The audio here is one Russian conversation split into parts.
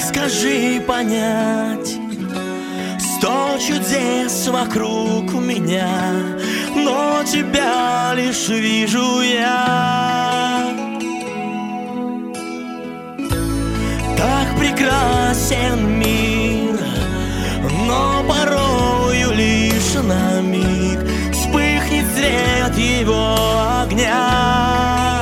скажи понять. 100 чудес вокруг меня, но тебя лишь вижу я. Так прекрасен мир, но порою лишь на миг вспыхнет свет его огня.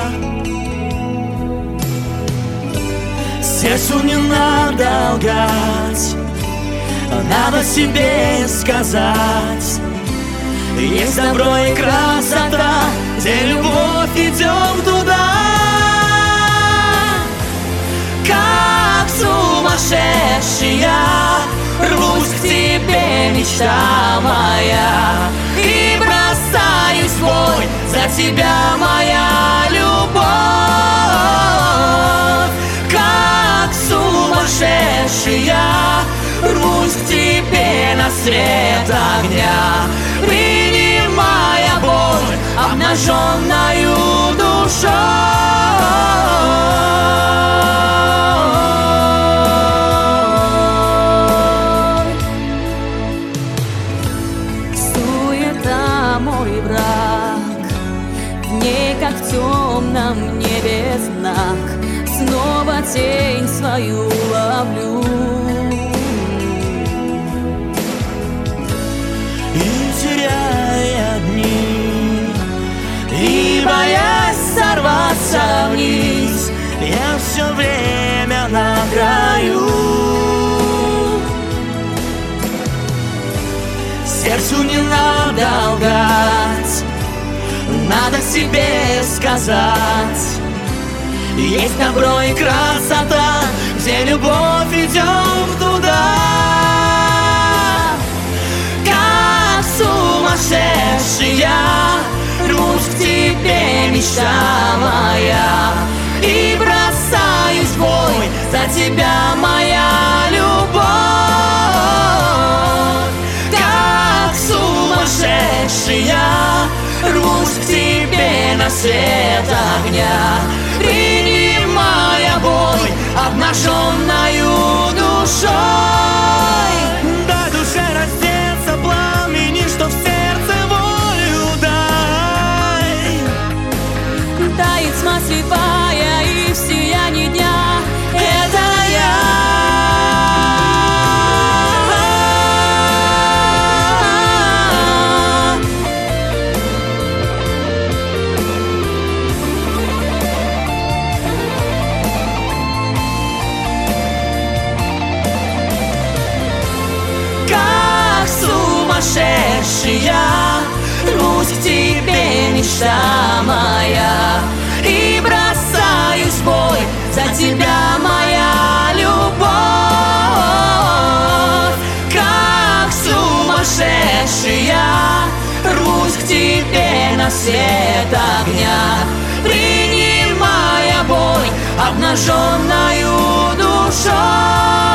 Сердцу не надо лгать, надо себе сказать: есть добро и красота, где любовь, идем туда. Как сумасшедший я рвусь к тебе, мечта моя, и бросаюсь в бой за тебя, моя любовь. Как сумасшедший я рвусь к тебе на свет огня, принимая боль обнаженною душой. Суета мой враг, в ней как в темном небе знак, снова тень свою ловлю. Теряя дни и боясь сорваться вниз, я все время на краю. Сердцу не надо лгать, надо себе сказать: есть добро и красота, где любовь, идем туда. Сумасшедший я рвусь к тебе, мечта моя, и бросаюсь в бой за тебя, моя любовь. Как сумасшедший я рвусь к тебе на свет огня, принимая бой обнаженною душой. Дай душе раздеться пламени, что в сердце волю дай. Тает тьма слепая, и в сиянии дня это я. Как сумасшедший я рвусь к тебе, мечта моя, и бросаюсь в бой за тебя, моя любовь. Как сумасшедший я рвусь к тебе на свет огня, принимая бой обнаженною душой.